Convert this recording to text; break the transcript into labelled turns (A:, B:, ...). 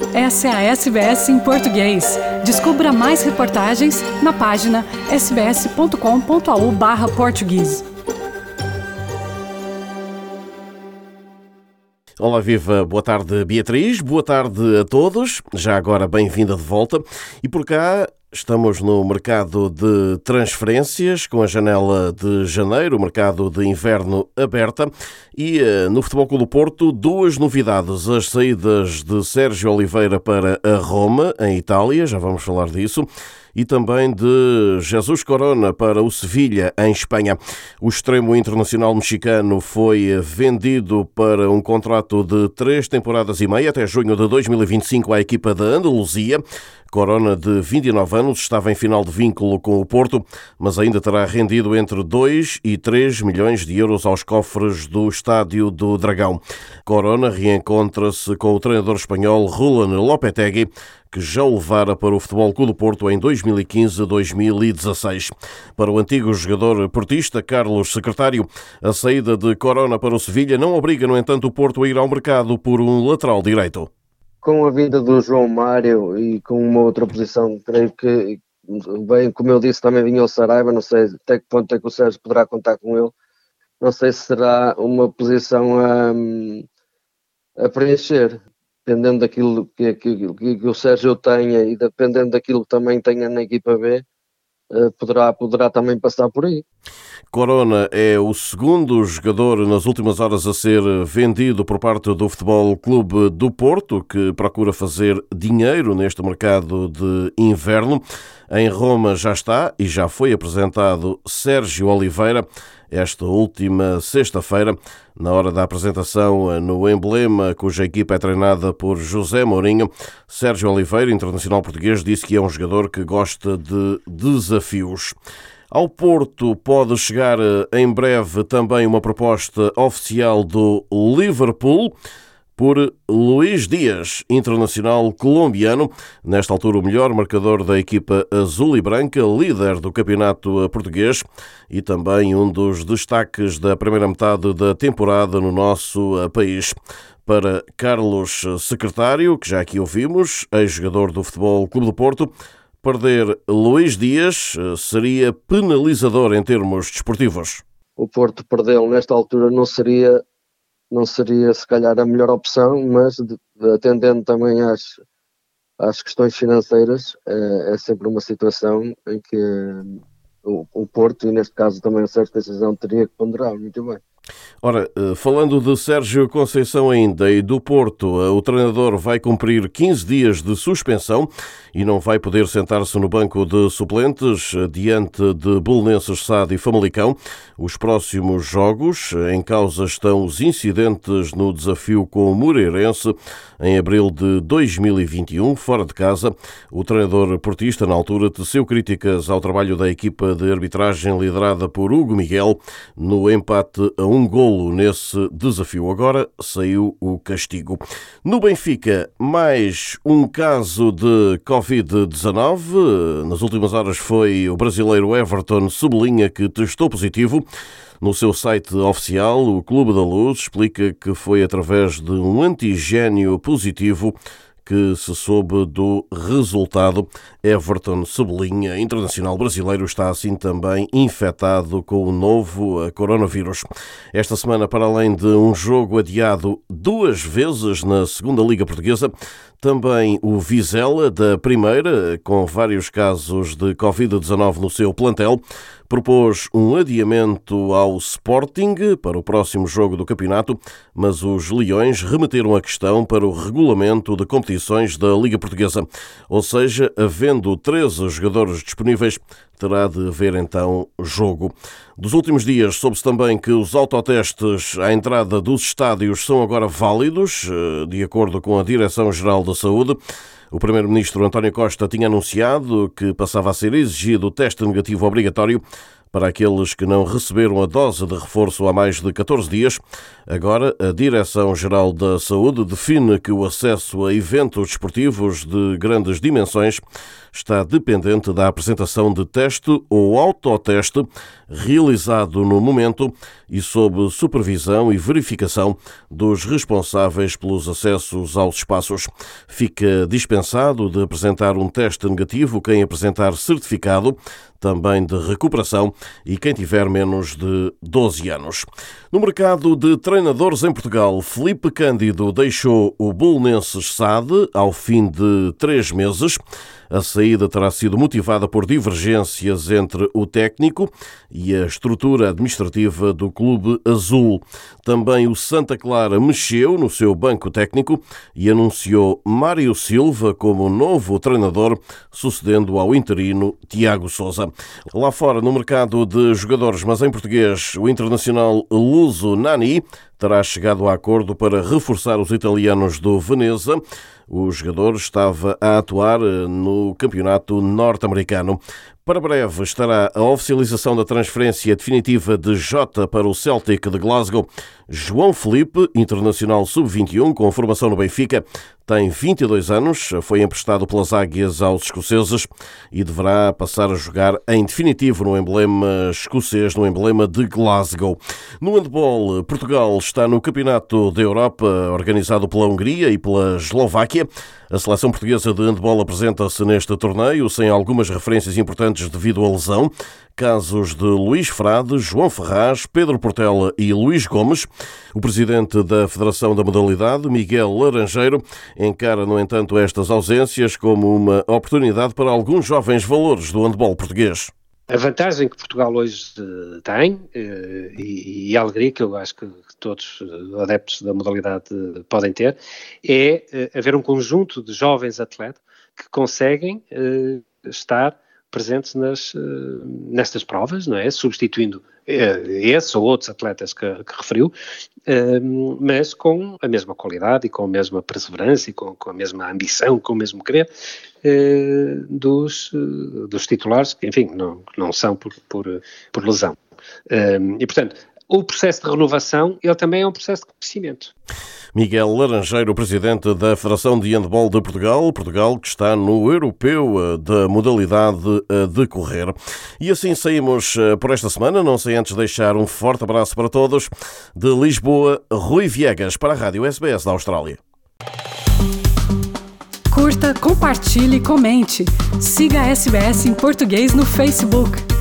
A: Essa é a SBS em português. Descubra mais reportagens na página sbs.com.au/português.
B: Olá, viva, boa tarde Beatriz, boa tarde a todos, já agora bem-vinda de volta. E por cá estamos no mercado de transferências, com a janela de janeiro, o mercado de inverno aberta, e no Futebol Clube do Porto, duas novidades: as saídas de Sérgio Oliveira para a Roma, em Itália, já vamos falar disso, e também de Jesus Corona para o Sevilha, em Espanha. O extremo internacional mexicano foi vendido para um contrato de 3 temporadas e meia, até junho de 2025, à equipa da Andaluzia. Corona, de 29 anos, estava em final de vínculo com o Porto, mas ainda terá rendido entre 2 e 3 milhões de euros aos cofres do Estádio do Dragão. Corona reencontra-se com o treinador espanhol Julen Lopetegui, que já o levara para o Futebol Clube do Porto em 2015-2016. Para o antigo jogador portista Carlos Secretário, a saída de Corona para o Sevilha não obriga, no entanto, o Porto a ir ao mercado por um lateral direito.
C: Com a vinda do João Mário e com uma outra posição, creio que, bem, como eu disse, também vinha o Saraiva, não sei até que ponto é que o Sérgio poderá contar com ele, não sei se será uma posição a preencher, dependendo daquilo que o Sérgio tenha e dependendo daquilo que também tenha na equipa B, poderá também passar por aí.
B: Corona é o segundo jogador nas últimas horas a ser vendido por parte do Futebol Clube do Porto, que procura fazer dinheiro neste mercado de inverno. Em Roma já está e já foi apresentado Sérgio Oliveira esta última sexta-feira, na hora da apresentação no Emblema, cuja equipa é treinada por José Mourinho. Sérgio Oliveira, internacional português, disse que é um jogador que gosta de desafios. Ao Porto pode chegar em breve também uma proposta oficial do Liverpool por Luís Dias, internacional colombiano, nesta altura o melhor marcador da equipa azul e branca, líder do campeonato português e também um dos destaques da primeira metade da temporada no nosso país. Para Carlos Secretário, que já aqui ouvimos, ex-jogador do Futebol Clube do Porto, perder Luís Dias seria penalizador em termos desportivos.
C: O Porto perdê-lo nesta altura não seria se calhar a melhor opção, mas atendendo também às questões financeiras, é sempre uma situação em que o Porto, e neste caso também a Sérgio Conceição, teria que ponderar muito bem.
B: Ora, falando de Sérgio Conceição ainda e do Porto, o treinador vai cumprir 15 dias de suspensão e não vai poder sentar-se no banco de suplentes diante de Belenenses SAD e Famalicão. Os próximos jogos em causa estão os incidentes no desafio com o Moreirense em abril de 2021, fora de casa. O treinador portista, na altura, teceu críticas ao trabalho da equipa de arbitragem liderada por Hugo Miguel no empate a 1 golo nesse desafio. Agora saiu o castigo. No Benfica, mais um caso de Covid-19. Nas últimas horas foi o brasileiro Everton Cebolinha que testou positivo. No seu site oficial, o Clube da Luz explica que foi através de um antigénio positivo que se soube do resultado. Everton Cebolinha, internacional brasileiro, está assim também infectado com o novo coronavírus. Esta semana, para além de um jogo adiado 2 vezes na Segunda Liga Portuguesa, também o Vizela, da Primeira, com vários casos de Covid-19 no seu plantel, propôs um adiamento ao Sporting para o próximo jogo do campeonato, mas os Leões remeteram a questão para o regulamento de competições da Liga Portuguesa. Ou seja, havendo 13 jogadores disponíveis, terá de haver então jogo. Dos últimos dias, soube-se também que os autotestes à entrada dos estádios são agora válidos, de acordo com a Direção-Geral da Saúde. O primeiro-ministro António Costa tinha anunciado que passava a ser exigido o teste negativo obrigatório para aqueles que não receberam a dose de reforço há mais de 14 dias. Agora, a Direção-Geral da Saúde define que o acesso a eventos desportivos de grandes dimensões está dependente da apresentação de teste ou autoteste realizado no momento e sob supervisão e verificação dos responsáveis pelos acessos aos espaços. Fica dispensado de apresentar um teste negativo quem apresentar certificado, também de recuperação, e quem tiver menos de 12 anos. No mercado de treinadores em Portugal, Filipe Cândido deixou o Belenenses SAD ao fim de 3 meses. A saída terá sido motivada por divergências entre o técnico e a estrutura administrativa do Clube Azul. Também o Santa Clara mexeu no seu banco técnico e anunciou Mário Silva como novo treinador, sucedendo ao interino Tiago Sousa. Lá fora, no mercado de jogadores, mas em português, o internacional luso Nani terá chegado a acordo para reforçar os italianos do Veneza. O jogador estava a atuar no campeonato norte-americano. Para breve estará a oficialização da transferência definitiva de Jota para o Celtic de Glasgow. João Felipe, internacional sub-21 com formação no Benfica, tem 22 anos, foi emprestado pelas Águias aos escoceses e deverá passar a jogar em definitivo no emblema escocês, no emblema de Glasgow. No handball, Portugal está no Campeonato da Europa, organizado pela Hungria e pela Eslováquia. A seleção portuguesa de handball apresenta-se neste torneio sem algumas referências importantes devido à lesão. Casos de Luís Frade, João Ferraz, Pedro Portela e Luís Gomes. O presidente da Federação da Modalidade, Miguel Laranjeiro, encara, no entanto, estas ausências como uma oportunidade para alguns jovens valores do handball português.
D: A vantagem que Portugal hoje tem, e a alegria que eu acho que todos os adeptos da modalidade podem ter, é haver um conjunto de jovens atletas que conseguem estar presentes nestas provas, não é? Substituindo esses ou outros atletas que referiu, mas com a mesma qualidade e com a mesma perseverança e com a mesma ambição, com o mesmo querer dos titulares, que enfim, não são por lesão. E portanto, o processo de renovação, ele também é um processo de crescimento.
B: Miguel Laranjeiro, presidente da Federação de Handball de Portugal, que está no Europeu da modalidade a decorrer. E assim saímos por esta semana, não sem antes deixar um forte abraço para todos. De Lisboa, Rui Viegas, para a Rádio SBS da Austrália.
A: Curta, compartilhe, comente. Siga a SBS em português no Facebook.